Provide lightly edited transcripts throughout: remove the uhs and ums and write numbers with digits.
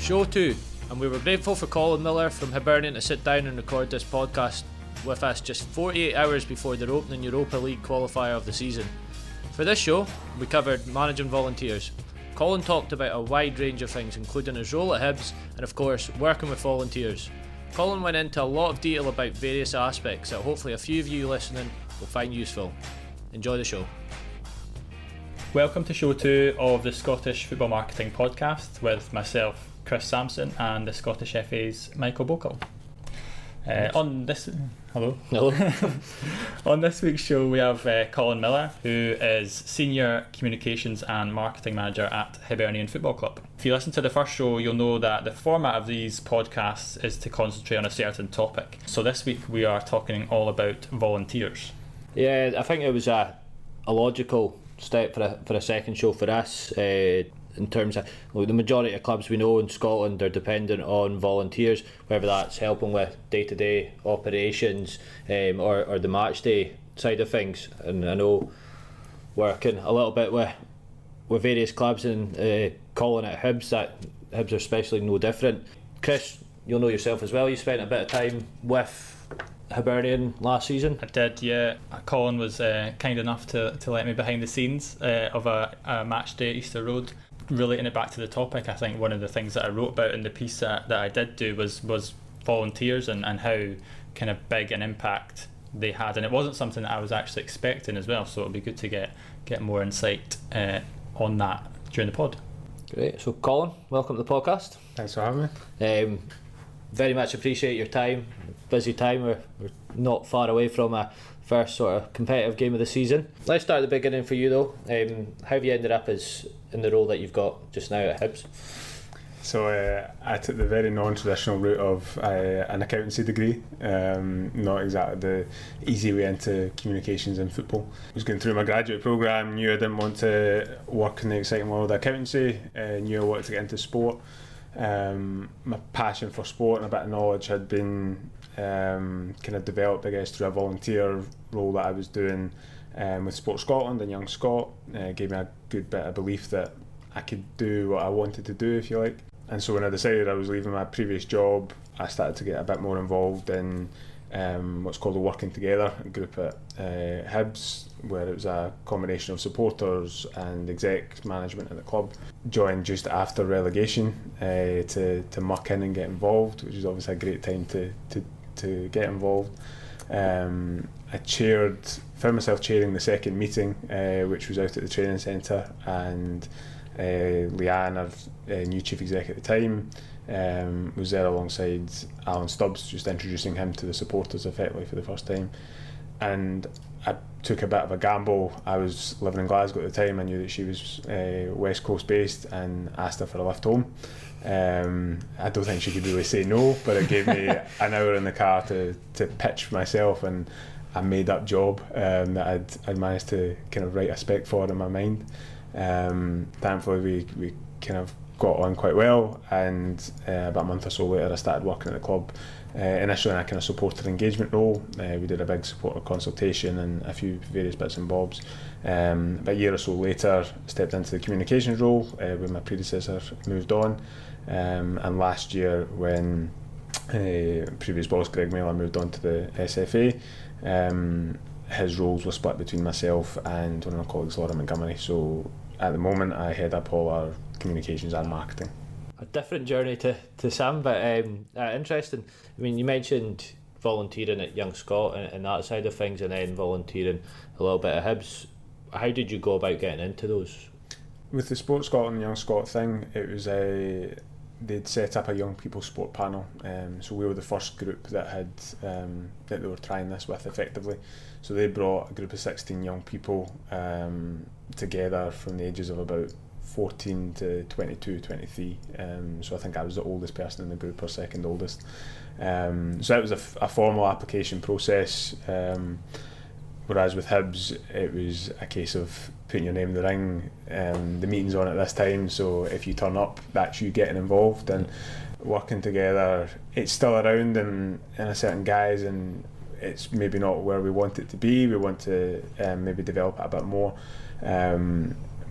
Show 2, and we were grateful for Colin Miller from Hibernian to sit down and record this podcast with us just 48 hours before their opening Europa League qualifier of the season. For this show, we covered managing Volunteers. Colin talked about a wide range of things, including his role at Hibs and of course working with Volunteers. Colin went into a lot of detail about various aspects that hopefully a few of you listening will find useful. Enjoy the show. Welcome to show 2 of the Scottish Football Marketing Podcast with myself, Chris Sampson, and the Scottish FA's Michael Bokel. On this week's show we have Colin Miller, who is Senior Communications and Marketing Manager at Hibernian Football Club. If you listen to the first show, you'll know that the format of these podcasts is to concentrate on a certain topic. So this week we are talking all about volunteers. Yeah, I think it was a logical step for a second show for us. In terms of the majority of clubs we know in Scotland are dependent on volunteers, whether that's helping with day-to-day operations or the match day side of things. And I know working a little bit with various clubs and calling it Hibs, that Hibs are especially no different. Chris, you'll know yourself as well, you spent a bit of time with Hibernian last season. I did, yeah. Colin was kind enough to let me behind the scenes of a match day at Easter Road. Relating it back to the topic, I think one of the things that I wrote about in the piece that I did do was volunteers and how kind of big an impact they had, and it wasn't something that I was actually expecting as well, so it'll be good to get more insight on that during the pod. Great. So Colin, welcome to the podcast. Thanks for having me. Very much appreciate your time. Busy time, we're not far away from a first sort of competitive game of the season. Let's start at the beginning for you though. How have you ended up in the role that you've got just now at Hibs? So I took the very non-traditional route of an accountancy degree, not exactly the easy way into communications in football. I was going through my graduate programme, knew I didn't want to work in the exciting world of accountancy, knew I wanted to get into sport. My passion for sport and a bit of knowledge had been kind of developed, I guess, through a volunteer role that I was doing with Sport Scotland and Young Scot. Gave me a good bit of belief that I could do what I wanted to do, if you like. And so when I decided I was leaving my previous job, I started to get a bit more involved in what's called a Working Together group at Hibs, where it was a combination of supporters and exec management at the club. Joined just after relegation to muck in and get involved, which was obviously a great time to get involved. I found myself chairing the second meeting, which was out at the training centre, and Leanne, our new chief exec at the time, was there alongside Alan Stubbs, just introducing him to the supporters effectively for the first time. And I took a bit of a gamble. I was living in Glasgow at the time. I knew that she was West Coast based, and asked her for a lift home. I don't think she could really say no, but it gave me an hour in the car to pitch myself and a made up job that I'd managed to kind of write a spec for in my mind. Thankfully we kind of got on quite well, and about a month or so later I started working at the club, initially in a kind of supporter engagement role. We did a big supporter consultation and a few various bits and bobs. About a year or so later stepped into the communications role when my predecessor moved on, and last year when previous boss Greg Miller moved on to the SFA, his roles were split between myself and one of my colleagues, Laura Montgomery. So at the moment I head up all our communications and marketing. A different journey to Sam, but interesting. I mean, you mentioned volunteering at Young Scot and that side of things, and then volunteering a little bit at Hibs. How did you go about getting into those? With the Sport Scotland Young Scot thing, it was they'd set up a young people sport panel, so we were the first group that had that they were trying this with effectively. So they brought a group of 16 young people together from the ages of about 14 to 22, 23. So I think I was the oldest person in the group, or second oldest. So that was a formal application process. Whereas with Hibs, it was a case of putting your name in the ring. The meeting's on at this time, so if you turn up, that's you getting involved and working together. It's still around in a certain guise, and it's maybe not where we want it to be. We want to maybe develop it a bit more.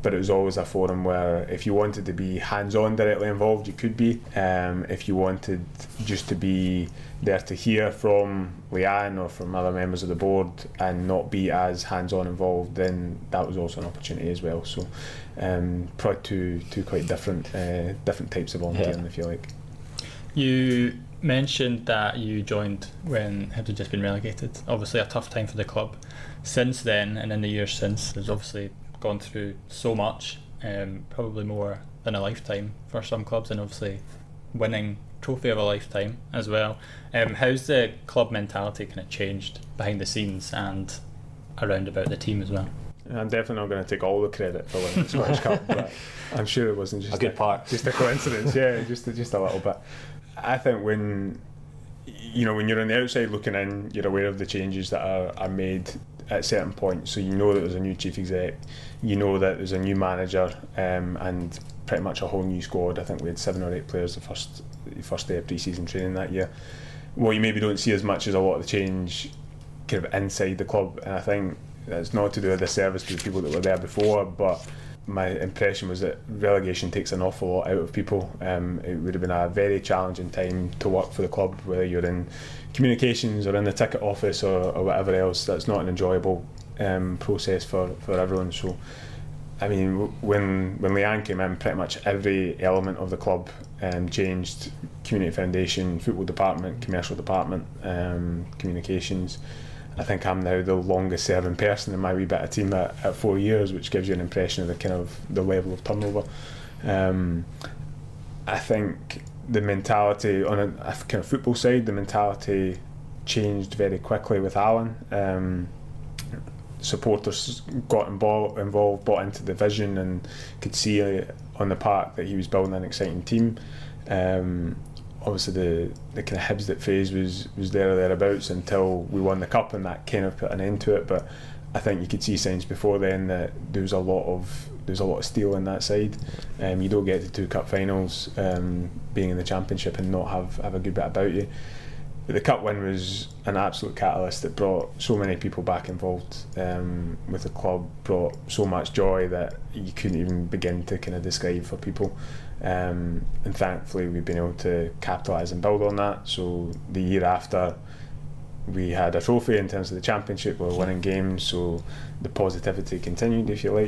but it was always a forum where if you wanted to be hands-on directly involved, you could be. If you wanted just to be there to hear from Leanne or from other members of the board and not be as hands-on involved, then that was also an opportunity as well. So probably two quite different types of volunteering, if you like. You mentioned that you joined when Hibs had just been relegated. Obviously a tough time for the club. Since then, and in the years since, there's obviously gone through so much, probably more than a lifetime for some clubs, and obviously winning trophy of a lifetime as well. How's the club mentality kind of changed behind the scenes and around about the team as well? I'm definitely not going to take all the credit for winning the Scottish Cup, but I'm sure it wasn't just a good part, just a coincidence. Yeah, just a little bit. I think when you're on the outside looking in, you're aware of the changes that are made at certain points. So you know that there's a new chief exec, you know that there's a new manager, and pretty much a whole new squad. I think we had 7 or 8 players the first day of pre-season training that year. What you maybe don't see as much as a lot of the change kind of inside the club, and I think that's not to do a disservice to the people that were there before, but my impression was that relegation takes an awful lot out of people. It would have been a very challenging time to work for the club, whether you're in communications or in the ticket office or whatever else. That's not an enjoyable process for everyone. So I mean, when Leanne came in, pretty much every element of the club changed. Community foundation, football department, commercial department, communications. I think I'm now the longest serving person in my wee bit of team at 4 years, which gives you an impression of the level of turnover. I think the mentality on a kind of football side, the mentality changed very quickly with Alan. Supporters got involved, bought into the vision, and could see on the park that he was building an exciting team. Obviously the kind of Hibs phase was there or thereabouts until we won the cup, and that kind of put an end to it. But I think you could see signs before then that there was a lot of steel in that side. You don't get to 2 cup finals being in the championship and not have a good bit about you. But the cup win was an absolute catalyst that brought so many people back involved with the club, brought so much joy that you couldn't even begin to kind of describe for people. And thankfully we've been able to capitalise and build on that. So the year after, we had a trophy in terms of the championship. We were winning games, so the positivity continued, if you like.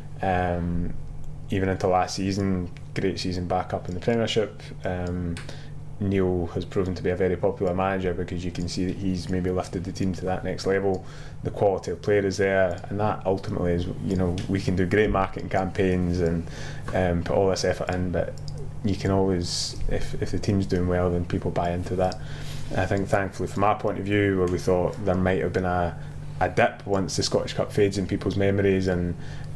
Even into last season, great season back up in the Premiership. Neil has proven to be a very popular manager because you can see that he's maybe lifted the team to that next level. The quality of player is there, and that ultimately is, we can do great marketing campaigns and put all this effort in, but you can always, if the team's doing well, then people buy into that. And I think thankfully from our point of view, where we thought there might have been a dip once the Scottish Cup fades in people's memories, and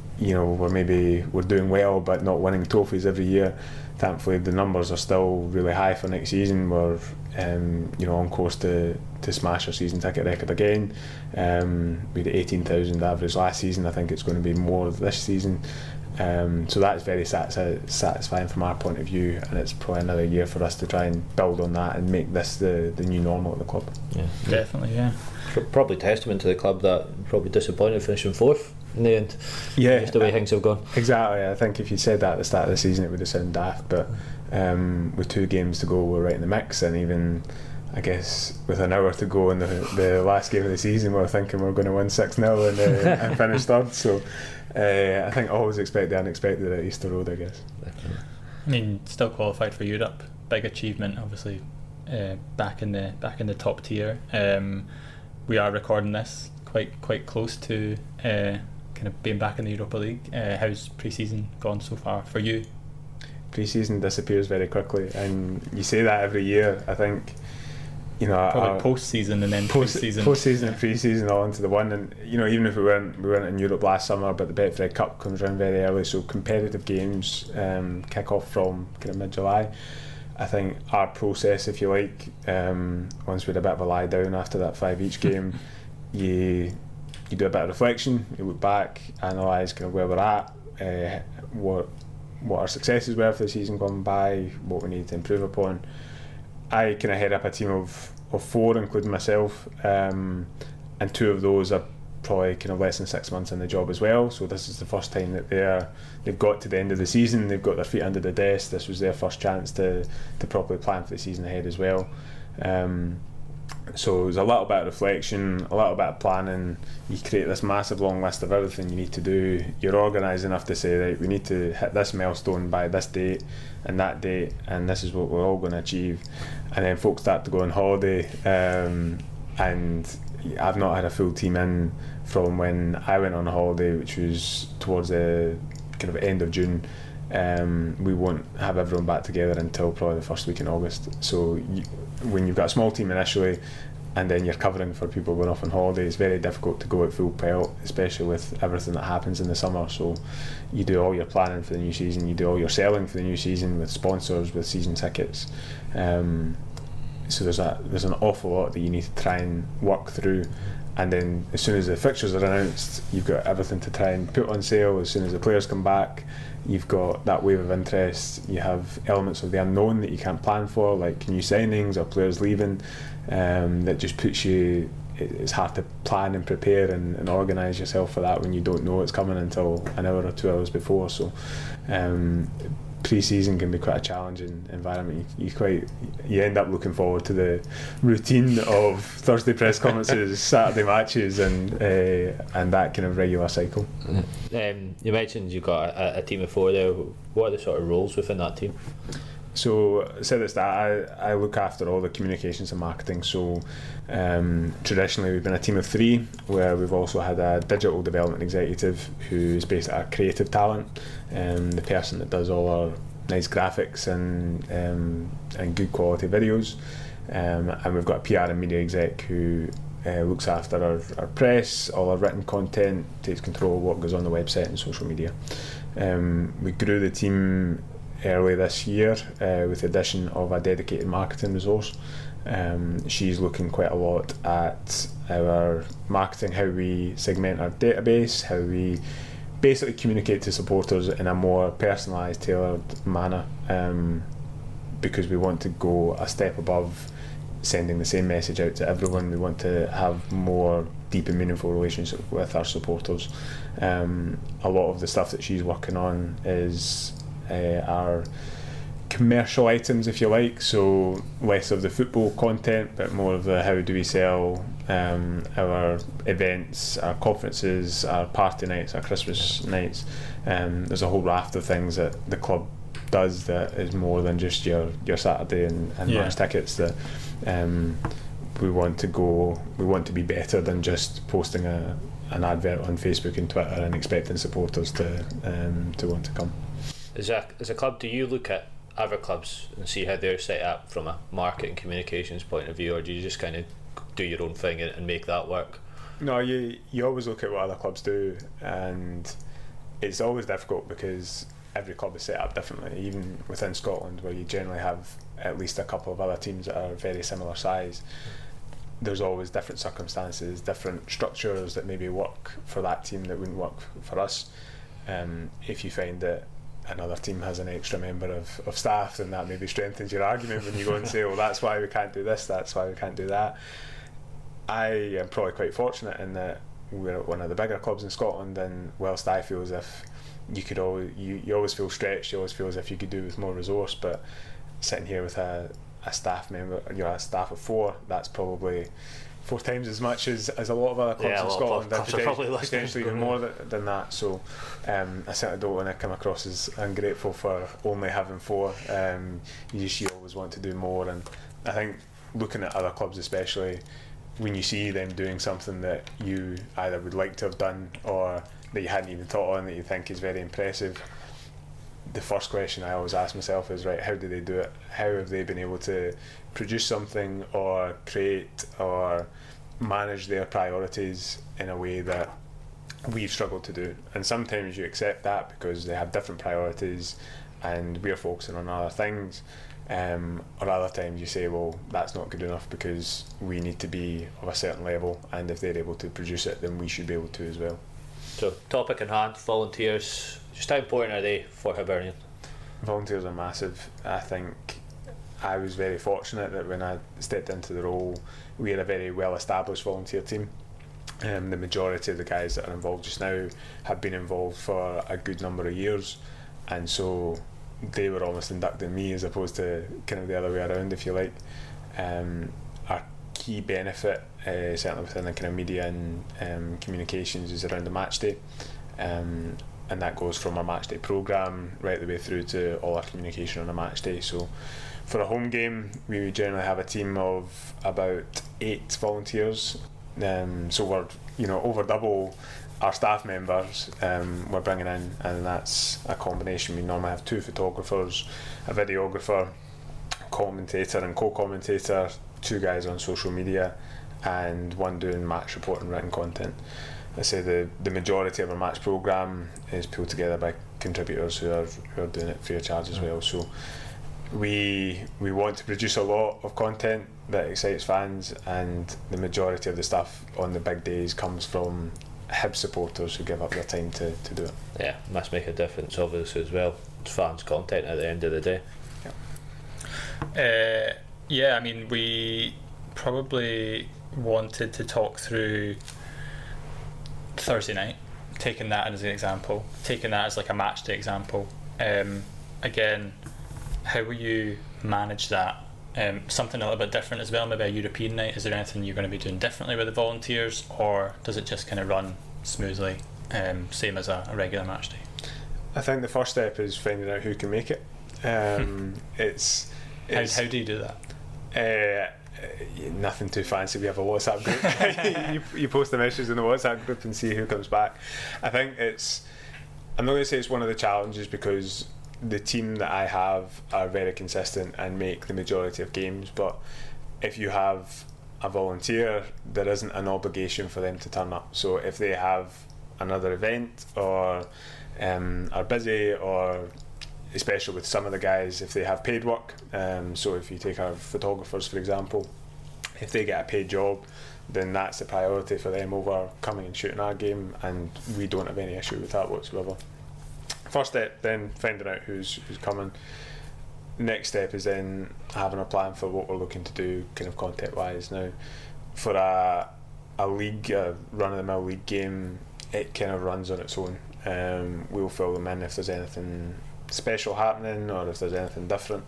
we're doing well but not winning trophies every year. Thankfully the numbers are still really high for next season. We're on course to smash our season ticket record again. We had 18,000 average last season. I think it's going to be more this season. So that's very satisfying from our point of view, and it's probably another year for us to try and build on that and make this the new normal at the club. Yeah, definitely. Yeah, probably testament to the club that probably disappointed finishing 4th in the end. Yeah, just the way things have gone. Exactly. I think if you said that at the start of the season, it would have sounded daft, but with 2 games to go, we're right in the mix. And even, I guess, with an hour to go in the last game of the season, we're thinking we're going to win 6-0 and finish 3rd. So I think always expect the unexpected at Easter Road, I guess. I mean, still qualified for Europe, big achievement, obviously. Back in the top tier. We are recording this quite close to kind of being back in the Europa League. How's pre-season gone so far for you? Pre-season disappears very quickly, and you say that every year. I think probably post-season and then post-season and pre-season all into the one. And even if we weren't in Europe last summer, but the Betfred Cup comes around very early, so competitive games kick off from kind of mid-July. I think our process, if you like, once we had a bit of a lie down after that 5 each game, you do a bit of reflection, you look back, analyse kind of where we're at, what our successes were for the season gone by, what we need to improve upon. I kind of head up a team of 4, including myself, and 2 of those are probably kind of less than 6 months in the job as well, so this is the first time that they've got to the end of the season, they've got their feet under the desk. This was their first chance to properly plan for the season ahead as well. So it was a little bit of reflection, a little bit of planning. You create this massive long list of everything you need to do. You're organised enough to say, right, we need to hit this milestone by this date and that date, and this is what we're all going to achieve. And then folks start to go on holiday, and I've not had a full team in from when I went on holiday, which was towards the kind of end of June. We won't have everyone back together until probably the first week in August. So when you've got a small team initially and then you're covering for people going off on holiday, it's very difficult to go at full pelt, especially with everything that happens in the summer. So you do all your planning for the new season, you do all your selling for the new season with sponsors, with season tickets. So there's an awful lot that you need to try and work through. And then as soon as the fixtures are announced, you've got everything to try and put on sale. As soon as the players come back, you've got that wave of interest. You have elements of the unknown that you can't plan for, like new signings or players leaving, that just puts you, it's hard to plan and prepare and organise yourself for that when you don't know it's coming until an hour or 2 hours before. So pre-season can be quite a challenging environment. You end up looking forward to the routine of Thursday press conferences, Saturday matches, and that kind of regular cycle. You mentioned you've got a team of 4 there. What are the sort of roles within that team? So I said this, that I look after all the communications and marketing. So traditionally we've been a team of 3, where we've also had a digital development executive who's basically our creative talent, the person that does all our nice graphics and good quality videos, and we've got a PR and media exec who looks after our press, all our written content, takes control of what goes on the website and social media. We grew the team early this year with the addition of a dedicated marketing resource. She's looking quite a lot at our marketing, how we segment our database, how we basically communicate to supporters in a more personalised, tailored manner, because we want to go a step above sending the same message out to everyone. We want to have more deep and meaningful relationship with our supporters. A lot of the stuff that she's working on is our commercial items, if you like, so less of the football content but more of the how do we sell our events, our conferences, our party nights, our Christmas nights. There's a whole raft of things that the club does that is more than just your Saturday and match tickets, that we want to be better than just posting an advert on Facebook and Twitter and expecting supporters to want to come. As a club, do you look at other clubs and see how they're set up from a marketing communications point of view, or do you just kind of do your own thing and make that work? No, you always look at what other clubs do, and it's always difficult because every club is set up differently, even within Scotland, where you generally have at least a couple of other teams that are very similar size. There's always different circumstances, different structures that maybe work for that team that wouldn't work for us. If you find that another team has an extra member of staff, then that maybe strengthens your argument when you go and say, well, that's why we can't do this, that's why we can't do that. I am probably quite fortunate in that we're one of the bigger clubs in Scotland, and whilst I feel as if you always feel stretched, you always feel as if you could do with more resource, but sitting here with a staff member, a staff of 4, that's probably 4 times as much as a lot of other clubs in Scotland, potentially even more than that. So I certainly don't want to come across as ungrateful for only having 4. You always want to do more, and I think looking at other clubs, especially when you see them doing something that you either would like to have done or that you hadn't even thought on, that you think is very impressive, the first question I always ask myself is, right, how do they do it? How have they been able to produce something or create or manage their priorities in a way that we've struggled to do? And sometimes you accept that because they have different priorities and we're focusing on other things, or other times you say, well, that's not good enough because we need to be of a certain level, and if they're able to produce it, then we should be able to as well. So, topic in hand, volunteers. Just how important are they for Hibernian? Volunteers are massive. I think I was very fortunate that when I stepped into the role, we had a very well established volunteer team. The majority of the guys that are involved just now have been involved for a good number of years, and so they were almost inducting me as opposed to kind of the other way around, if you like. Our key benefit, certainly within the kind of media and communications, is around the match day, and that goes from our match day programme right the way through to all our communication on a match day. So for a home game, we generally have a team of about 8 volunteers. So we're over double our staff members we're bringing in, and that's a combination. We normally have 2 photographers, a videographer, commentator and co-commentator, 2 guys on social media, and 1 doing match report and written content. I say the majority of our match programme is pulled together by contributors who are doing it free of charge as well. So we want to produce a lot of content that excites fans, and the majority of the stuff on the big days comes from Hibs supporters who give up their time to do it. Yeah, must make a difference obviously as well. It's fans' content at the end of the day. Yeah, I mean, we probably wanted to talk through Thursday night, taking that as an example, taking that as like a match day example. Again, how will you manage that? Something a little bit different as well, maybe a European night. Is there anything you're going to be doing differently with the volunteers, or does it just kind of run smoothly, same as a regular match day? I think the first step is finding out who can make it. It's how do you do that? Nothing too fancy. We have a WhatsApp group. you post a message in the WhatsApp group and see who comes back. I think I'm not going to say it's one of the challenges, because the team that I have are very consistent and make the majority of games, but if you have a volunteer, there isn't an obligation for them to turn up. So if they have another event or are busy, or especially with some of the guys, if they have paid work, so if you take our photographers for example, if they get a paid job, then that's the priority for them over coming and shooting our game, and we don't have any issue with that whatsoever. First step, then finding out who's coming. Next step is then having a plan for what we're looking to do kind of content wise. Now for a league, a run-of-the-mill league game, it kind of runs on its own. We'll fill them in if there's anything special happening or if there's anything different.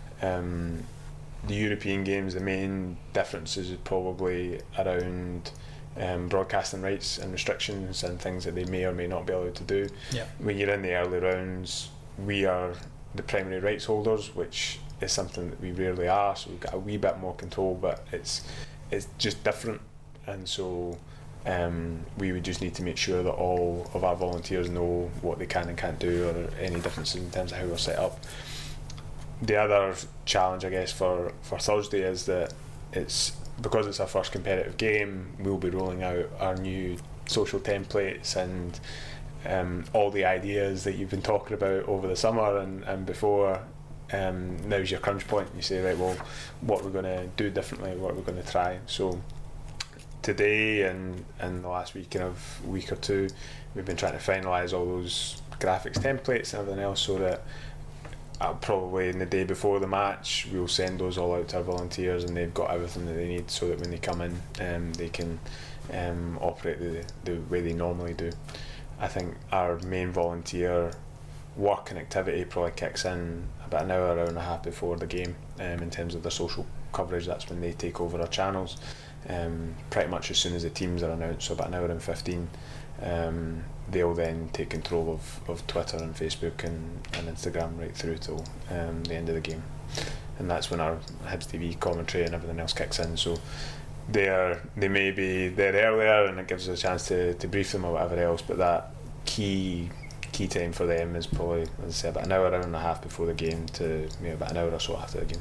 The European games, the main difference is probably around broadcasting rights and restrictions and things that they may or may not be allowed to do. Yeah. When you're in the early rounds, we are the primary rights holders, which is something that we rarely are, so we've got a wee bit more control, but it's just different, and so we would just need to make sure that all of our volunteers know what they can and can't do, or any differences in terms of how we're set up. The other challenge, I guess, for Thursday is that because it's our first competitive game, we'll be rolling out our new social templates and all the ideas that you've been talking about over the summer and before. Now's your crunch point. You say, right, well, what are we going to do differently, what are we going to try? So today and the last week or two, we've been trying to finalise all those graphics templates and everything else, so that probably in the day before the match we'll send those all out to our volunteers, and they've got everything that they need, so that when they come in they can operate the way they normally do. I think our main volunteer work and activity probably kicks in about an hour and a half before the game. In terms of their social coverage, that's when they take over our channels, pretty much as soon as the teams are announced, so about an hour and 15. They'll then take control of Twitter and Facebook and Instagram right through till the end of the game, and that's when our Hibs TV commentary and everything else kicks in. So they may be there earlier, and it gives us a chance to brief them or whatever else, but that key time for them is probably, as I say, about an hour and a half before the game to maybe about an hour or so after the game.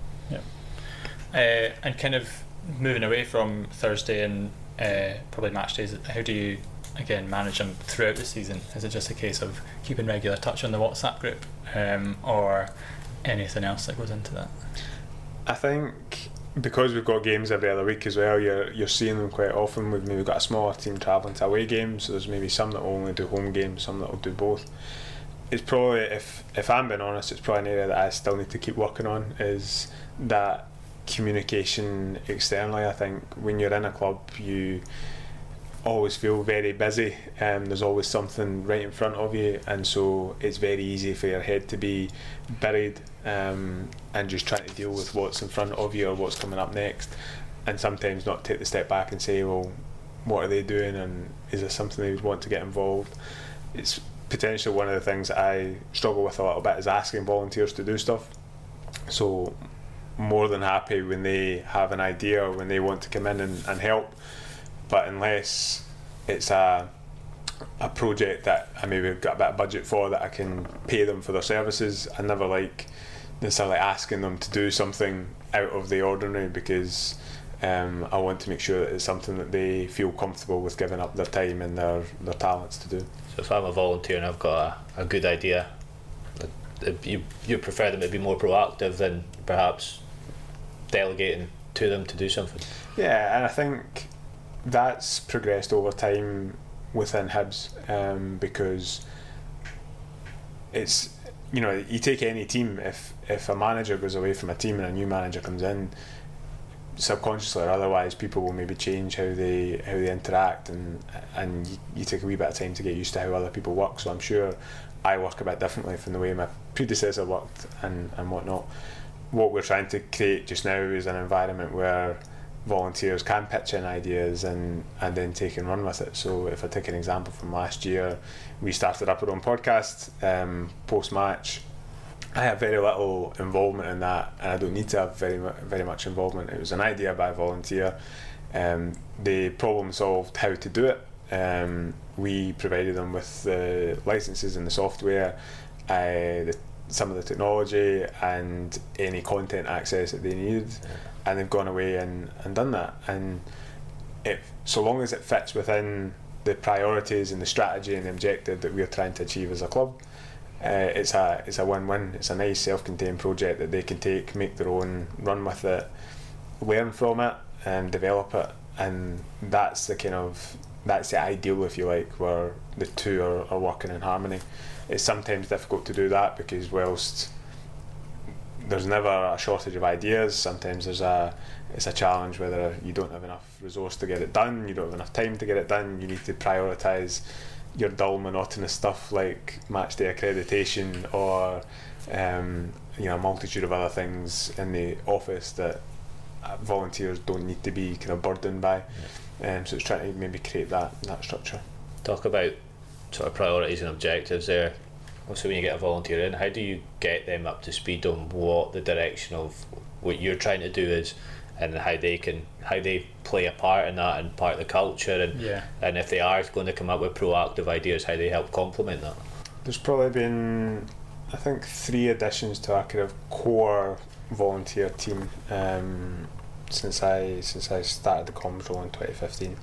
Yeah. And kind of moving away from Thursday and probably match days, how do you again manage them throughout the season? Is it just a case of keeping regular touch on the WhatsApp group, or anything else that goes into that? I think because we've got games every other week as well, you're seeing them quite often. We've maybe got a smaller team travelling to away games, so there's maybe some that will only do home games, some that will do both. It's probably, if I'm being honest, it's probably an area that I still need to keep working on, is that communication externally. I think when you're in a club, always feel very busy. There's always something right in front of you, and so it's very easy for your head to be buried and just trying to deal with what's in front of you or what's coming up next, and sometimes not take the step back and say, well, what are they doing, and is there something they would want to get involved? It's potentially one of the things that I struggle with a little bit, is asking volunteers to do stuff. So more than happy when they have an idea or when they want to come in and help, but unless it's a project that I maybe got a bit of budget for, that I can pay them for their services, I never like necessarily asking them to do something out of the ordinary, because I want to make sure that it's something that they feel comfortable with giving up their time and their talents to do. So if I'm a volunteer and I've got a good idea, you prefer them to be more proactive than perhaps delegating to them to do something? Yeah, and I think that's progressed over time within Hibs, because it's, you know, you take any team, if a manager goes away from a team and a new manager comes in, subconsciously or otherwise, people will maybe change how they interact, and you take a wee bit of time to get used to how other people work. So I'm sure I work a bit differently from the way my predecessor worked and whatnot. What we're trying to create just now is an environment where volunteers can pitch in ideas and then take and run with it. So if I take an example from last year, we started up our own podcast post-match. I have very little involvement in that, and I don't need to have very much involvement. It was an idea by a volunteer. They problem solved how to do it. We provided them with the licenses and the software, some of the technology and any content access that they needed, and they've gone away and done that. And so long as it fits within the priorities and the strategy and the objective that we're trying to achieve as a club, it's a win-win. It's a nice self-contained project that they can take, make their own, run with it, learn from it and develop it, and that's the ideal, if you like, where the two are working in harmony. It's sometimes difficult to do that, because whilst there's never a shortage of ideas, sometimes it's a challenge whether you don't have enough resource to get it done, you don't have enough time to get it done, you need to prioritise your dull, monotonous stuff like match day accreditation or a multitude of other things in the office that volunteers don't need to be kind of burdened by. So it's trying to maybe create that structure. Talk about sort of priorities and objectives there. Also, when you get a volunteer in, how do you get them up to speed on what the direction of what you're trying to do is, and how they play a part in that and part of the culture, and if they are going to come up with proactive ideas, how they help complement that? There's probably been, I think, 3 additions to our kind of core volunteer team since I started the comms role in 2015.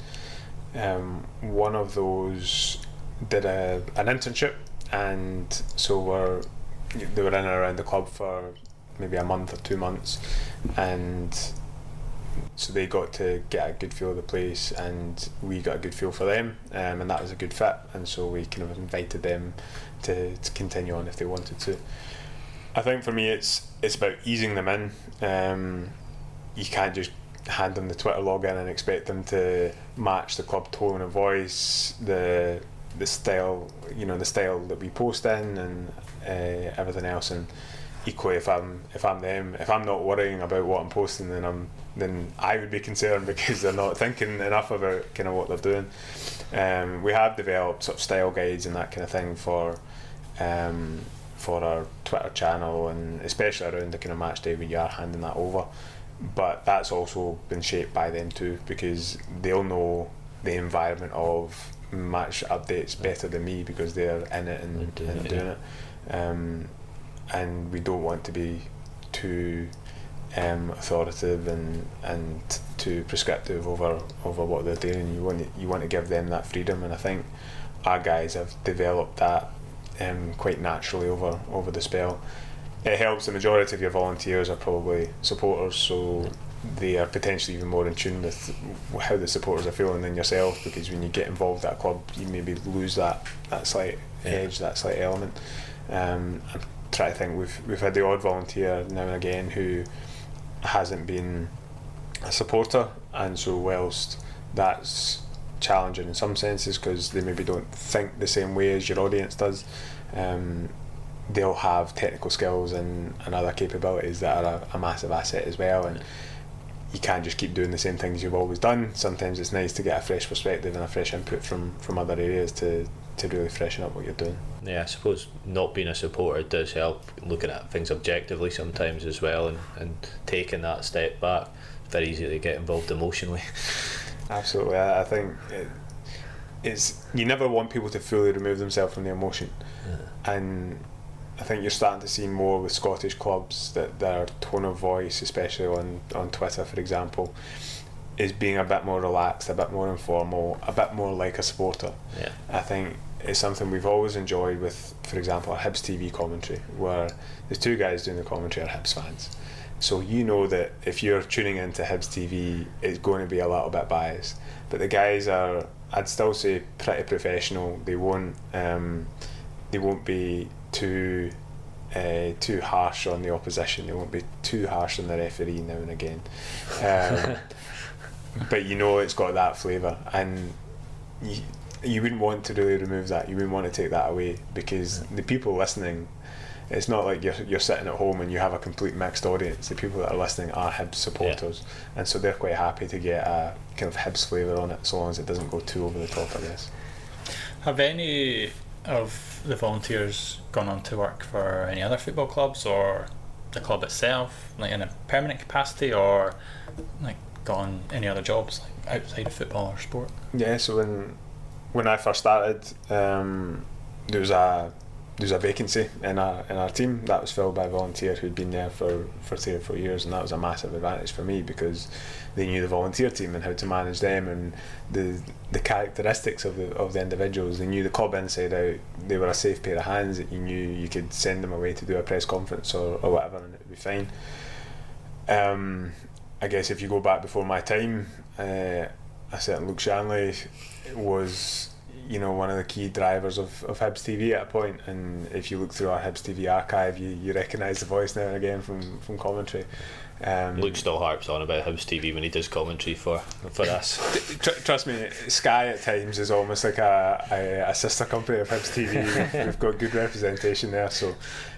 One of those did an internship, and so they were in and around the club for maybe a month or 2 months, and so they got to get a good feel of the place, and we got a good feel for them, and that was a good fit, and so we kind of invited them to continue on if they wanted to. I think for me it's about easing them in. You can't just hand them the Twitter login and expect them to match the club tone of voice, the style, the style that we post in, and everything else. And equally, if I'm them, if I'm not worrying about what I'm posting, then I would be concerned, because they're not thinking enough about kind of what they're doing. We have developed sort of style guides and that kind of thing for our Twitter channel, and especially around the kind of match day when you are handing that over. But that's also been shaped by them too, because they'll know the environment of match updates better than me, because they're in it and doing it. And we don't want to be too authoritative and too prescriptive over what they're doing. You want to give them that freedom, and I think our guys have developed that quite naturally over the spell. It helps. The majority of your volunteers are probably supporters, so they are potentially even more in tune with how the supporters are feeling than yourself, because when you get involved at a club, you maybe lose that slight edge, that slight element. I'm trying to think, we've had the odd volunteer now and again who hasn't been a supporter, and so whilst that's challenging in some senses because they maybe don't think the same way as your audience does. They'll have technical skills and other capabilities that are a massive asset as well, and you can't just keep doing the same things you've always done. Sometimes it's nice to get a fresh perspective and a fresh input from other areas to really freshen up what you're doing. Yeah, I suppose not being a supporter does help, looking at things objectively sometimes as well, and taking that step back. It's very easy to get involved emotionally. Absolutely. I think it's you never want people to fully remove themselves from the emotion, and I think you're starting to see more with Scottish clubs that their tone of voice, especially on Twitter for example, is being a bit more relaxed, a bit more informal, a bit more like a supporter. Yeah. I think it's something we've always enjoyed with, for example, our Hibs TV commentary, where the two guys doing the commentary are Hibs fans. So you know that if you're tuning into Hibs TV, it's going to be a little bit biased. But the guys are, I'd still say, pretty professional. They won't be too harsh on the opposition. They won't be too harsh on the referee now and again. But you know it's got that flavour, and you wouldn't want to really remove that. You wouldn't want to take that away, because the people listening, it's not like you're sitting at home and you have a complete mixed audience. The people that are listening are Hibs supporters, and so they're quite happy to get a kind of Hibs flavour on it, so long as it doesn't go too over the top, I guess. Have any of the volunteers gone on to work for any other football clubs or the club itself, like in a permanent capacity, or like gone any other jobs like outside of football or sport? Yeah, so when I first started, there was a vacancy in our team that was filled by a volunteer who'd been there for 3 or 4 years, and that was a massive advantage for me because they knew the volunteer team and how to manage them and the characteristics of the individuals. They knew the club inside out. They were a safe pair of hands that you knew you could send them away to do a press conference or whatever, and it would be fine. I guess if you go back before my time, a certain Luke Shanley was, you know, one of the key drivers of Hibs TV at a point, and if you look through our Hibs TV archive, you recognise the voice now and again from commentary. Luke still harps on about Hibs TV when he does commentary for us. Trust me, Sky at times is almost like a sister company of Hibs TV. We've got good representation there, so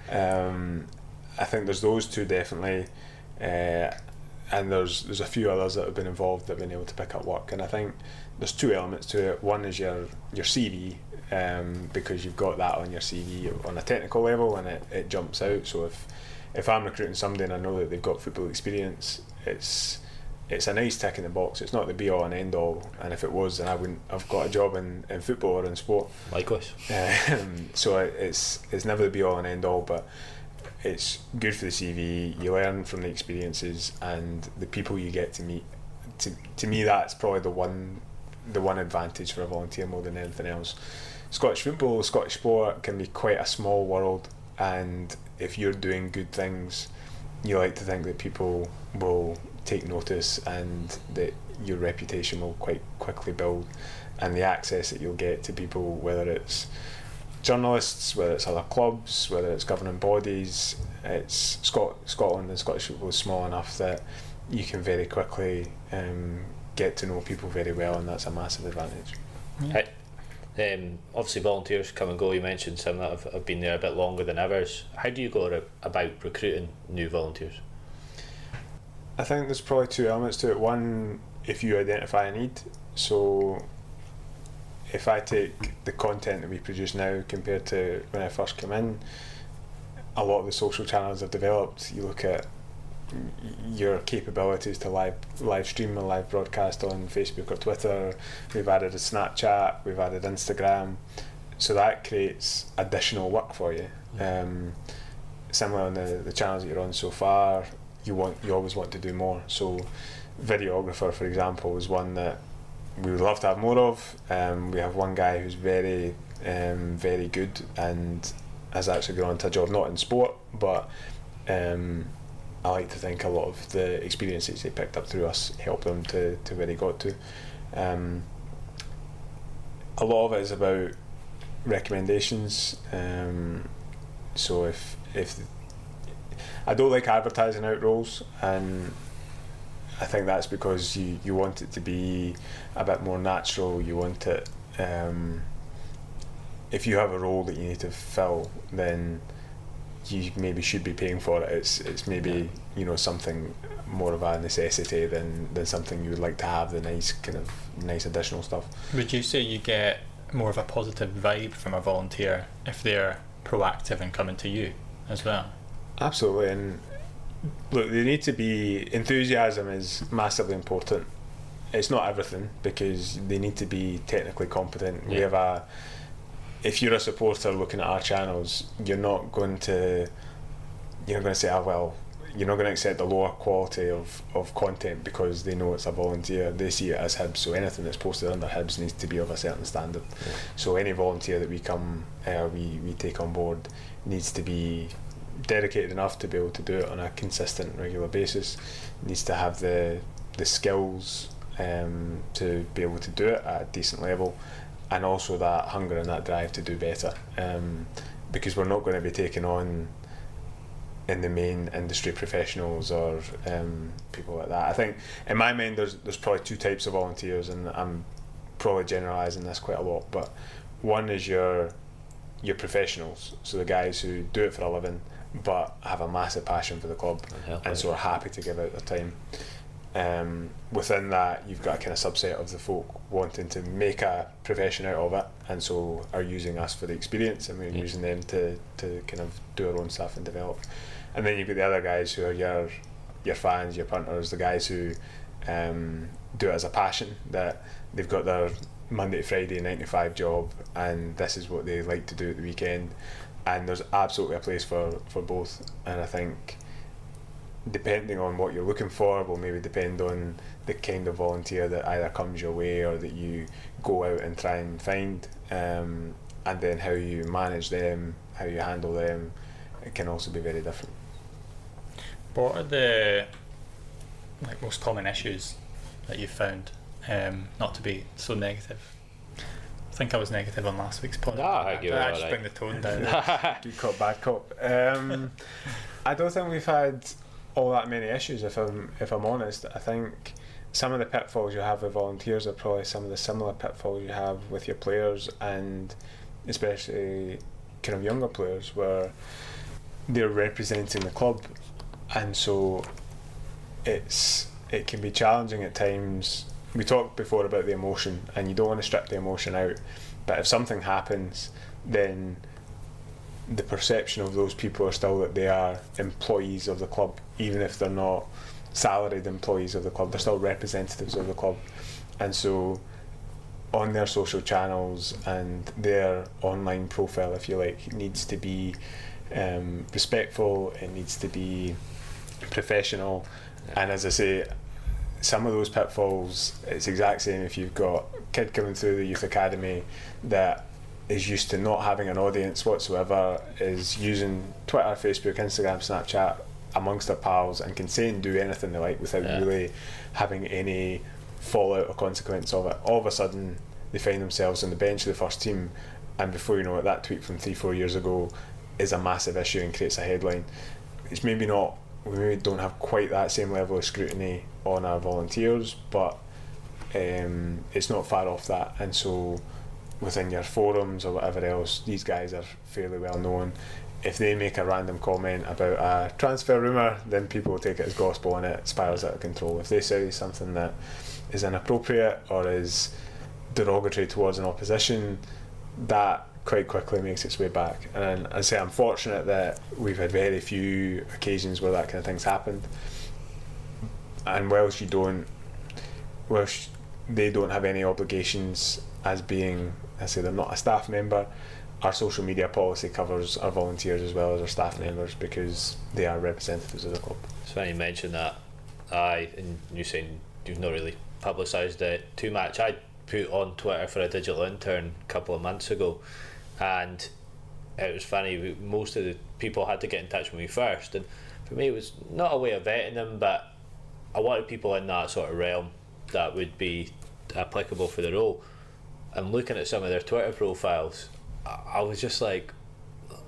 I think there's those two definitely, and there's a few others that have been involved that have been able to pick up work. And I think there's two elements to it. One is your CV, because you've got that on your CV on a technical level, and it jumps out. So if I'm recruiting somebody and I know that they've got football experience, it's a nice tick in the box. It's not the be all and end all, and if it was, then I wouldn't have got a job in football or in sport. Likewise. So it's never the be all and end all, but it's good for the CV. You learn from the experiences and the people you get to meet. To me, that's probably the one advantage for a volunteer more than anything else. Scottish football, Scottish sport can be quite a small world, and if you're doing good things, you like to think that people will take notice and that your reputation will quite quickly build, and the access that you'll get to people, whether it's journalists, whether it's other clubs, whether it's governing bodies, it's Scotland and Scottish football is small enough that you can very quickly get to know people very well, and that's a massive advantage. Yeah. Obviously volunteers come and go. You mentioned some that have been there a bit longer than others. How do you go about recruiting new volunteers? I think there's probably two elements to it. One, if you identify a need. So if I take the content that we produce now compared to when I first came in, a lot of the social channels have developed. You look at your capabilities to live stream and live broadcast on Facebook or Twitter. We've added a Snapchat, we've added Instagram, so that creates additional work for you. Similar on the channels that you're on so far, you always want to do more. So videographer, for example, is one that we would love to have more of. We have one guy who's very very good and has actually gone on to a job not in sport, but I like to think a lot of the experiences they picked up through us helped them to where they got to. A lot of it is about recommendations. So if I don't like advertising out roles, and I think that's because you want it to be a bit more natural. You want it, if you have a role that you need to fill, then you maybe should be paying for it. It's maybe something more of a necessity than something you would like to have, the nice additional stuff. Would you say you get more of a positive vibe from a volunteer if they're proactive and coming to you as well? Absolutely. And look, they need to be, enthusiasm is massively important. It's not everything, because they need to be technically competent. We have if you're a supporter looking at our channels, you're not going to say, you're not going to accept the lower quality of content because they know it's a volunteer. They see it as Hibs, so anything that's posted under Hibs needs to be of a certain standard. So any volunteer that we take on board needs to be dedicated enough to be able to do it on a consistent, regular basis. Needs to have the skills to be able to do it at a decent level, and also that hunger and that drive to do better, because we're not going to be taking on in the main industry professionals or people like that. I think in my mind there's probably two types of volunteers, and I'm probably generalising this quite a lot, but one is your professionals, so the guys who do it for a living but have a massive passion for the club and so are happy to give out their time. Within that, you've got a kind of subset of the folk wanting to make a profession out of it, and so are using us for the experience, and we're using them to kind of do our own stuff and develop. And then you've got the other guys who are your fans, your punters, the guys who do it as a passion, that they've got their Monday to Friday 9 to 5 job, and this is what they like to do at the weekend. And there's absolutely a place for both, and I think depending on what you're looking for will maybe depend on the kind of volunteer that either comes your way or that you go out and try and find, and then how you manage them, how you handle them, it can also be very different. What are the most common issues that you've found? Not to be so negative. I think I was negative on last week's podcast. I just bring the tone down. Good cop, bad cop. I don't think we've had all that many issues, if I'm honest. I think some of the pitfalls you have with volunteers are probably some of the similar pitfalls you have with your players, and especially kind of younger players, where they're representing the club, and so it can be challenging at times. We talked before about the emotion, and you don't want to strip the emotion out, but if something happens, then the perception of those people are still that they are employees of the club, even if they're not salaried employees of the club. They're still representatives of the club, and so on their social channels and their online profile, if you like, needs to be respectful, it needs to be professional. And as I say, some of those pitfalls, it's the exact same if you've got a kid coming through the youth academy that is used to not having an audience whatsoever, is using Twitter, Facebook, Instagram, Snapchat amongst their pals, and can say and do anything they like without really having any fallout or consequence of it. All of a sudden they find themselves on the bench of the first team, and before you know it, that tweet from 3-4 years ago is a massive issue and creates a headline. It's maybe not, we maybe don't have quite that same level of scrutiny on our volunteers, but it's not far off that. And so within your forums or whatever else, these guys are fairly well known. If they make a random comment about a transfer rumour, then people will take it as gospel and it spirals out of control. If they say something that is inappropriate or is derogatory towards an opposition, that quite quickly makes its way back. And I say I'm fortunate that we've had very few occasions where that kind of thing's happened. And whilst they don't have any obligations as being, I say they're not a staff member, our social media policy covers our volunteers as well as our staff members, because they are representatives of the club. So when you mentioned that, and you saying you've not really publicised it too much, I put on Twitter for a digital intern a couple of months ago, and it was funny, most of the people had to get in touch with me first, and for me it was not a way of vetting them, but I wanted people in that sort of realm that would be applicable for the role. And looking at some of their Twitter profiles, I was just like,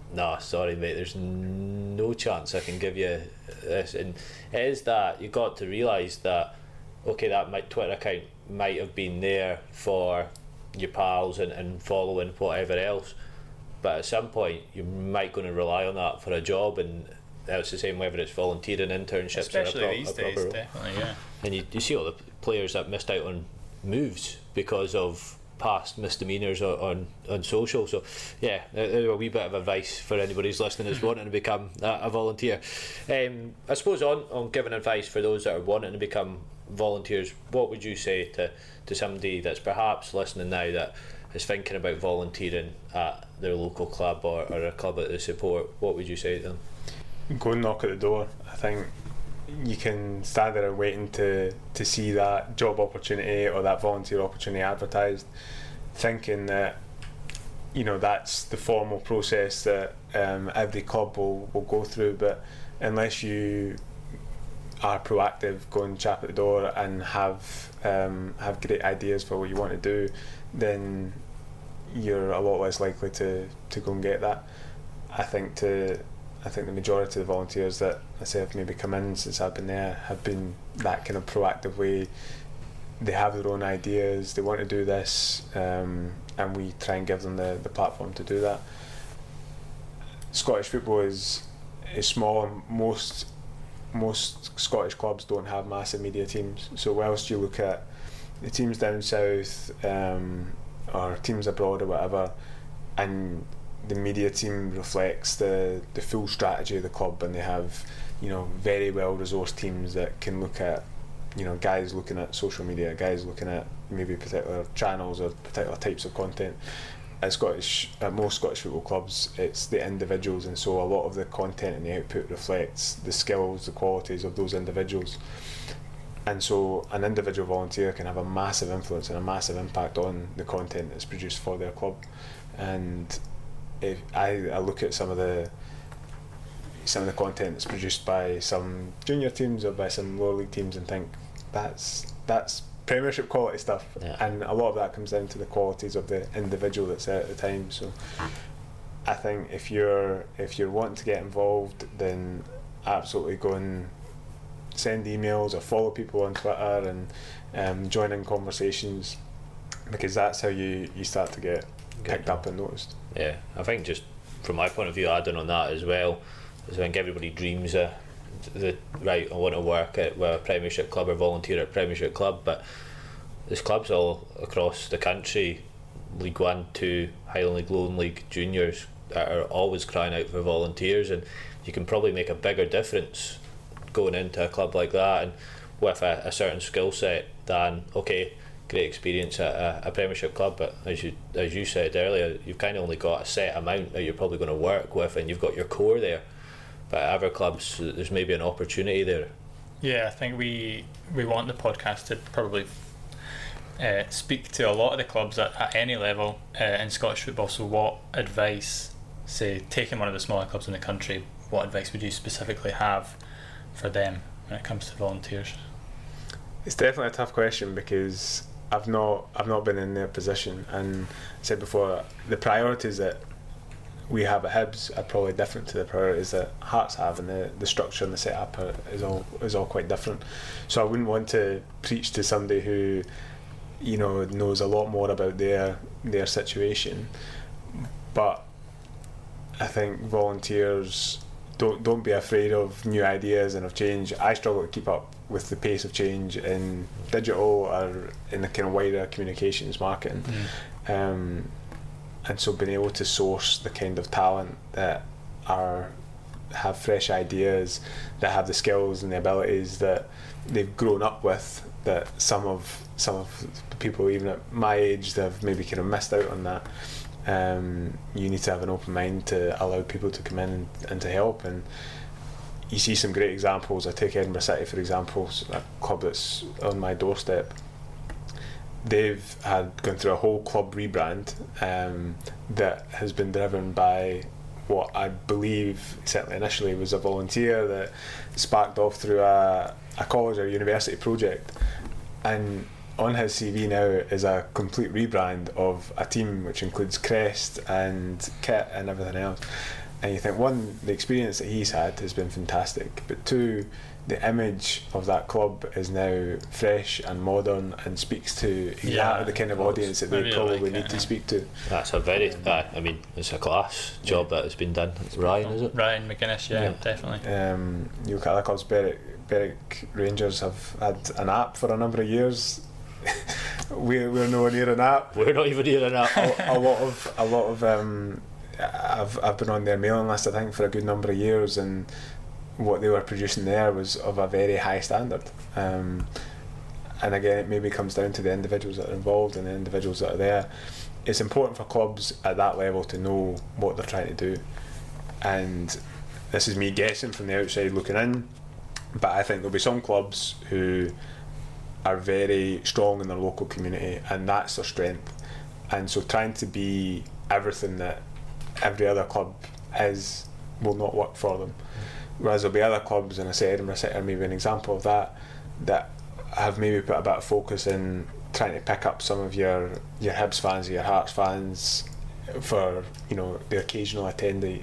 no, sorry mate, there's no chance I can give you this. And it is that you've got to realise that, okay, that Twitter account might have been there for your pals and following whatever else, but at some point you might going to rely on that for a job, and that's the same whether it's volunteering, internships, especially or these days, role. definitely, yeah. And you see all the players that missed out on moves because of past misdemeanours on social. So yeah, a wee bit of advice for anybody who's listening who's wanting to become a volunteer. I suppose on giving advice for those that are wanting to become volunteers, what would you say to somebody that's perhaps listening now that is thinking about volunteering at their local club or a club that they support? What would you say to them? Go and knock at the door. I think you can stand there and waiting to see that job opportunity or that volunteer opportunity advertised, thinking that that's the formal process that every club will go through. But unless you are proactive, go and chap at the door and have great ideas for what you want to do, then you're a lot less likely to go and get that. I think the majority of the volunteers that I say have maybe come in since I've been there have been that kind of proactive way. They have their own ideas, they want to do this, and we try and give them the platform to do that. Scottish football is small, and most Scottish clubs don't have massive media teams. So whilst you look at the teams down south or teams abroad or whatever, and the media team reflects the full strategy of the club, and they have very well resourced teams that can look at guys looking at social media, guys looking at maybe particular channels or particular types of content. At most Scottish football clubs, it's the individuals, and so a lot of the content and the output reflects the skills, the qualities of those individuals. And so an individual volunteer can have a massive influence and a massive impact on the content that's produced for their club. And if I look at some of the content that's produced by some junior teams or by some lower league teams and think that's Premiership quality stuff, and a lot of that comes down to the qualities of the individual that's there at the time. So I think if you're wanting to get involved, then absolutely go and send emails or follow people on Twitter and join in conversations, because that's how you start to get picked up and noticed. Yeah, I think just from my point of view, adding on that as well, is I think everybody dreams I want to work at a Premiership club or volunteer at a Premiership club, but there's clubs all across the country, League 1, 2, Highland League, Lowland League, juniors, that are always crying out for volunteers, and you can probably make a bigger difference going into a club like that and with a certain skill set than, okay, great experience at a Premiership club, but as you said earlier, you've kind of only got a set amount that you're probably going to work with, and you've got your core there. But at other clubs, there's maybe an opportunity there. Yeah, I think we want the podcast to probably speak to a lot of the clubs at any level in Scottish football. So what advice, say, taking one of the smaller clubs in the country, what advice would you specifically have for them when it comes to volunteers? It's definitely a tough question, because I've not been in their position, and I said before, the priorities that we have at Hibs are probably different to the priorities that Hearts have, and the structure and the setup is all quite different. So I wouldn't want to preach to somebody who knows a lot more about their situation, but I think volunteers don't be afraid of new ideas and of change. I struggle to keep up with the pace of change in digital or in the kind of wider communications marketing. And so being able to source the kind of talent that have fresh ideas, that have the skills and the abilities that they've grown up with, that some of the people even at my age that have maybe kind of missed out on that. You need to have an open mind to allow people to come in and to help. And you see some great examples. I take Edinburgh City for example, a club that's on my doorstep. They've gone through a whole club rebrand that has been driven by what I believe, certainly initially, was a volunteer that sparked off through a college or university project, and on his CV now is a complete rebrand of a team which includes crest and kit and everything else. And you think, one, the experience that he's had has been fantastic, but two, the image of that club is now fresh and modern and speaks to exactly the kind of audience that they probably need to speak to. That's a very, I mean, it's a class job that has been done. It's Ryan, is it? Ryan McGuinness, definitely. You look at other clubs, Berwick Rangers have had an app for a number of years. we're nowhere near an app. We're not even near an app. a lot of I've been on their mailing list, I think, for a good number of years, and what they were producing there was of a very high standard. And again, it maybe comes down to the individuals that are involved and the individuals that are there. It's important for clubs at that level to know what they're trying to do, and this is me guessing from the outside looking in, but I think there'll be some clubs who are very strong in their local community and that's their strength, and so trying to be everything that every other club is will not work for them. Whereas there'll be other clubs, and I say Edinburgh City are maybe an example of that have maybe put a bit of focus in trying to pick up some of your Hibs fans, your Hearts fans, for the occasional attendee,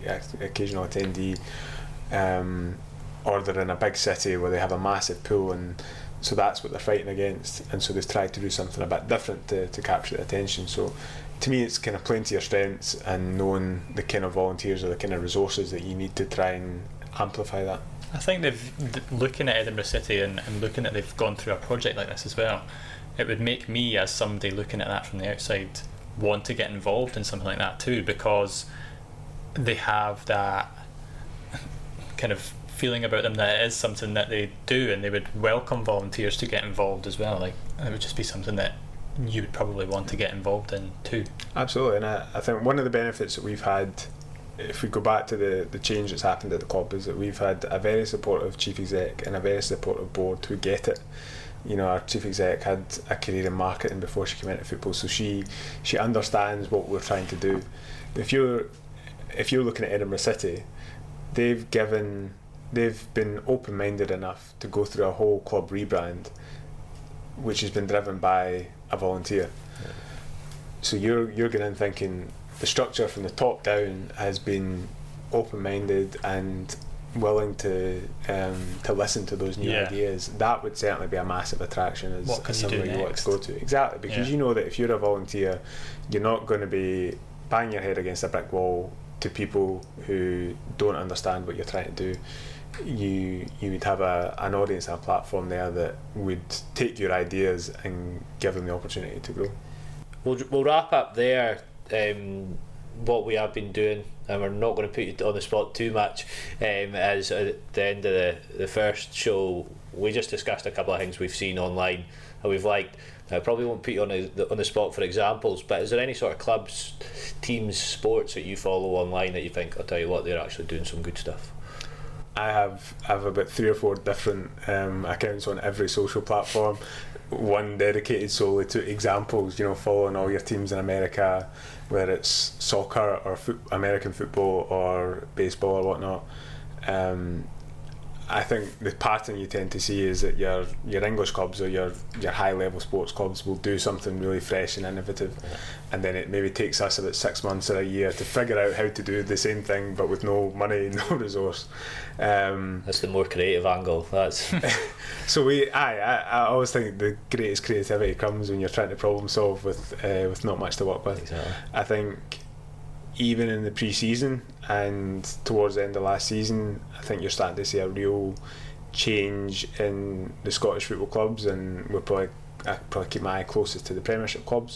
or they're in a big city where they have a massive pool, and so that's what they're fighting against, and so they've tried to do something a bit different to capture the attention. So to me, it's kind of playing to your strengths and knowing the kind of volunteers or the kind of resources that you need to try and amplify that. I think looking at Edinburgh City and looking at they've gone through a project like this as well, it would make me, as somebody looking at that from the outside, want to get involved in something like that too, because they have that kind of feeling about them that it is something that they do, and they would welcome volunteers to get involved as well. Like, it would just be something that you would probably want to get involved in too. Absolutely, and I think one of the benefits that we've had, if we go back to the change that's happened at the club, is that we've had a very supportive chief exec and a very supportive board who get it. Our chief exec had a career in marketing before she came into football, so she understands what we're trying to do. If you're looking at Edinburgh City, they've been open-minded enough to go through a whole club rebrand, which has been driven by a volunteer. Yeah. So you're going in thinking the structure from the top down has been open-minded and willing to listen to those new ideas. That would certainly be a massive attraction as somewhere you want to go to. Exactly, because you know that if you're a volunteer, you're not going to be banging your head against a brick wall to people who don't understand what you're trying to do. You would have an audience and a platform there that would take your ideas and give them the opportunity to grow. We'll wrap up there. What we have been doing, and we're not going to put you on the spot too much, as at the end of the first show we just discussed a couple of things we've seen online and we've liked. I probably won't put you on the spot for examples, but is there any sort of clubs, teams, sports that you follow online that you think, I'll tell you what, they're actually doing some good stuff? I have about 3 or 4 different accounts on every social platform, one dedicated solely to examples, following all your teams in America, whether it's soccer or American football or baseball or whatnot. I think the pattern you tend to see is that your English clubs or your high level sports clubs will do something really fresh and innovative, and then it maybe takes us about 6 months or a year to figure out how to do the same thing but with no money, no resource. That's the more creative angle. That's so I always think the greatest creativity comes when you're trying to problem solve with not much to work with. Exactly. I think even in the pre-season and towards the end of last season, I think you're starting to see a real change in the Scottish football clubs, and I probably keep my eye closest to the Premiership clubs.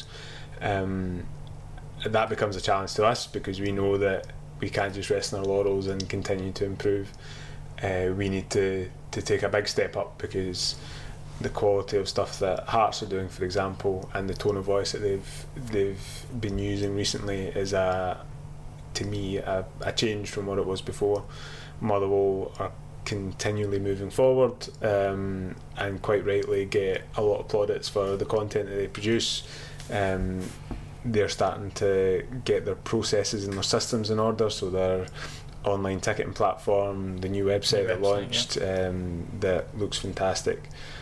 That becomes a challenge to us because we know that we can't just rest on our laurels and continue to improve. We need to take a big step up, because the quality of stuff that Hearts are doing, for example, and the tone of voice that they've been using recently is to me a change from what it was before. Motherwell are continually moving forward, and quite rightly get a lot of plaudits for the content that they produce. They're starting to get their processes and their systems in order, so their online ticketing platform, the new website they launched, that looks fantastic.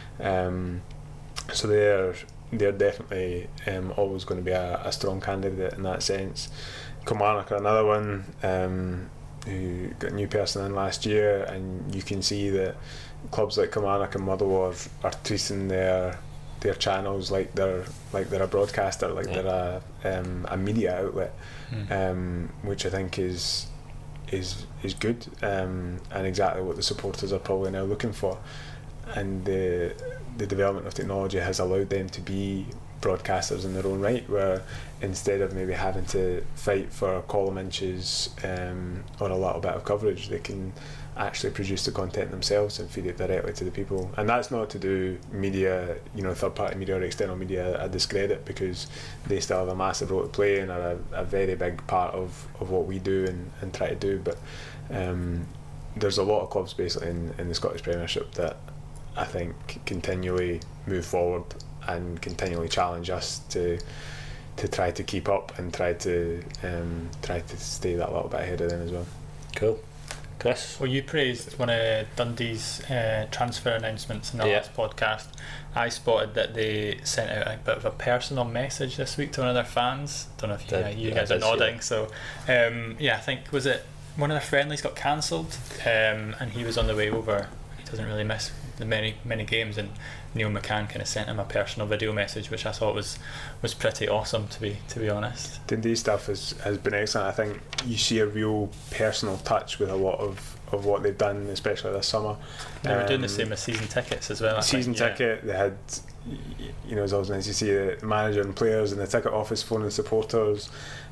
So they're definitely always going to be a strong candidate in that sense. Kilmarnock are another one. who got a new person in last year, and you can see that clubs like Kilmarnock and Motherwell are treating their channels like they're a broadcaster, like they're a media outlet, which I think is good, and exactly what the supporters are probably now looking for. And the development of technology has allowed them to be broadcasters in their own right, where instead of maybe having to fight for column inches or a little bit of coverage, they can actually produce the content themselves and feed it directly to the people. And that's not to do media, third party media or external media a discredit, because they still have a massive role to play and are a very big part of what we do and try to do. But there's a lot of clubs basically in the Scottish Premiership that I think continually move forward and continually challenge us to try to keep up and try to stay that little bit ahead of them as well. Cool. Chris? Well, you praised one of Dundee's transfer announcements in the last podcast. I spotted that they sent out a bit of a personal message this week to one of their fans. Don't know if you guys are nodding. So I think, was it one of their friendlies got cancelled, and he was on the way over. He doesn't really miss the many games, and Neil McCann kind of sent him a personal video message, which I thought was pretty awesome, to be honest. Dundee stuff has been excellent. I think you see a real personal touch with a lot of what they've done, especially this summer. They were doing the same with season tickets as well. Ticket, they had, it's always nice to see the manager and players in the ticket office phoning supporters.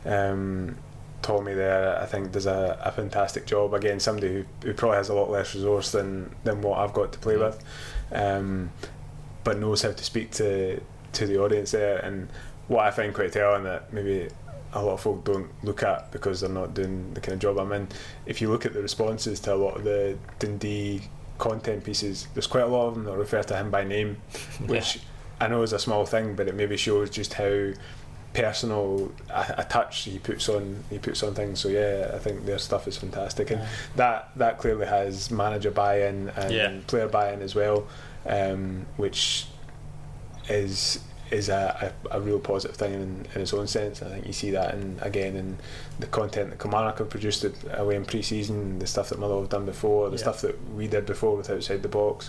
Tommy there, I think, does a fantastic job. Again, somebody who probably has a lot less resource than what I've got to play with, but knows how to speak to the audience there. And what I find quite telling that maybe a lot of folk don't look at because they're not doing the kind of job I'm in, if you look at the responses to a lot of the Dundee content pieces, there's quite a lot of them that refer to him by name, which I know is a small thing, but it maybe shows just how personal a touch he puts on things. So I think their stuff is fantastic, and that clearly has manager buy-in and player buy-in as well, which is a real positive thing in its own sense. I think you see that in the content that Kilmarnock have produced away in pre-season, the stuff that Motherwell have done before, the stuff that we did before with Outside the Box.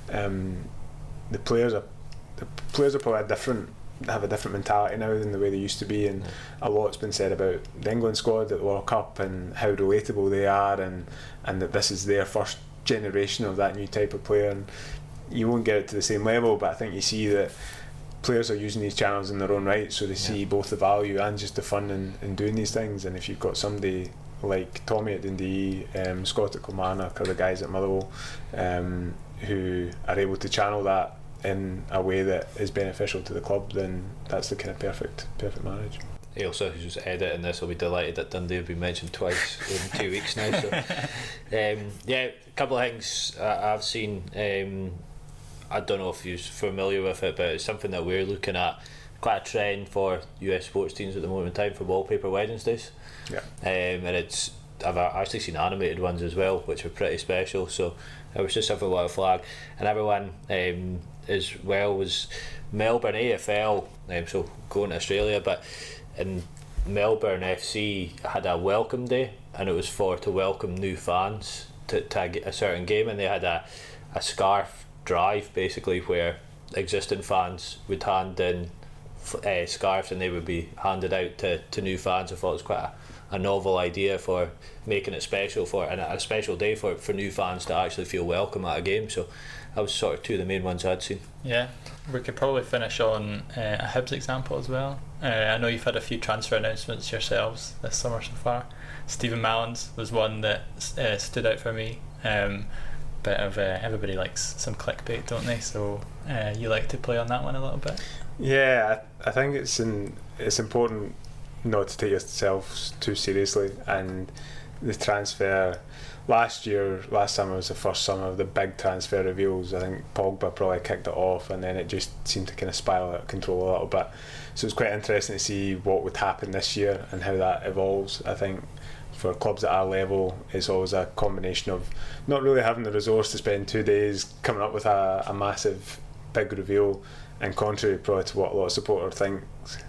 The players are probably have a different mentality now than the way they used to be, and a lot's been said about the England squad at the World Cup and how relatable they are, and that this is their first generation of that new type of player, and you won't get it to the same level, but I think you see that players are using these channels in their own right, so they see both the value and just the fun in doing these things. And if you've got somebody like Tommy at Dundee, Scott at Kilmarnock, or the guys at Motherwell who are able to channel that in a way that is beneficial to the club, then that's the kind of perfect marriage. Ailsa, who's editing this, will be delighted that Dundee have been mentioned twice in 2 weeks now. So, a couple of things I've seen. I don't know if you're familiar with it, but it's something that we're looking at. Quite a trend for US sports teams at the moment in time for wallpaper Wednesdays. And I've actually seen animated ones as well, which are pretty special. So it was just something I want to flag. And everyone as well was Melbourne AFL, so going to Australia, but in Melbourne FC had a welcome day, and it was to welcome new fans to a certain game, and they had a scarf drive basically where existing fans would hand in scarves and they would be handed out to new fans. I thought it was quite a novel idea for making it special and a special day for new fans to actually feel welcome at a game. So that was sort of two of the main ones I'd seen. Yeah, we could probably finish on a Hibs example as well. I know you've had a few transfer announcements yourselves this summer so far. Stephen Mallins was one that stood out for me. Bit of everybody likes some clickbait, don't they? So you like to play on that one a little bit? Yeah, I think it's important not to take yourself too seriously, and the transfer last summer was the first summer of the big transfer reveals. I think Pogba probably kicked it off, and then it just seemed to kind of spiral out of control a little bit. So it's quite interesting to see what would happen this year and how that evolves. I think for clubs at our level, it's always a combination of not really having the resource to spend 2 days coming up with a massive big reveal, and contrary probably to what a lot of supporters think,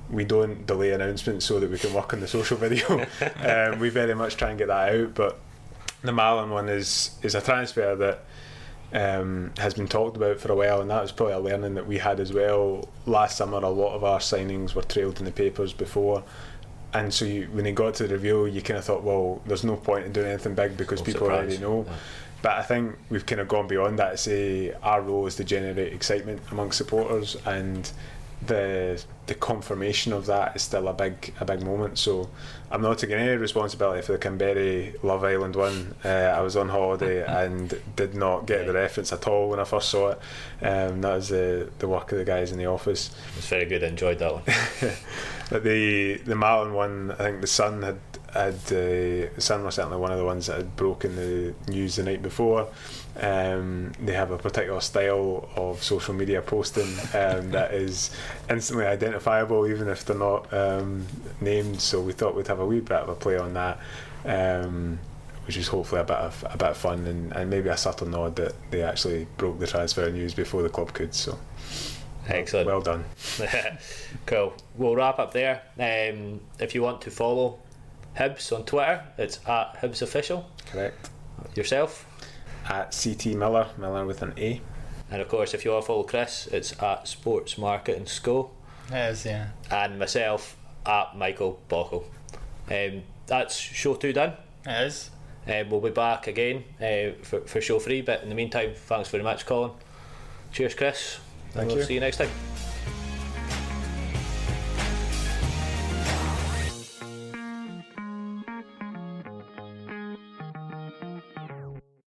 we don't delay announcements so that we can work on the social video. We very much try and get that out. But the Mallon one is a transfer that has been talked about for a while, and that was probably a learning that we had as well. Last summer, a lot of our signings were trailed in the papers before, and so when they got to the reveal, you kind of thought, well, there's no point in doing anything big because people already know. Yeah. But I think we've kind of gone beyond that to say our role is to generate excitement amongst supporters, and the confirmation of that is still a big moment. So I'm not taking any responsibility for the Canberra Love Island one. I was on holiday and did not get the reference at all when I first saw it. That was the work of the guys in the office. It was very good. I enjoyed that one. But the Mallon one, I think the Sun the Sun was certainly one of the ones that had broken the news the night before. They have a particular style of social media posting that is instantly identifiable, even if they're not named. So we thought we'd have a wee bit of a play on that, which is hopefully a bit of fun and maybe a subtle nod that they actually broke the transfer news before the club could. So excellent, well done. Cool. We'll wrap up there. If you want to follow Hibs on Twitter, it's at Hibs Official. Correct. Yourself? At CT Miller with an A. And of course, if you want to follow Chris, it's at Sports Marketing School. It is, yeah. And myself at Michael Bockel. That's show 2 done. It is. We'll be back again for show 3, but in the meantime, thanks very much, Colin. Cheers, Chris. Thank you. you. See you next time.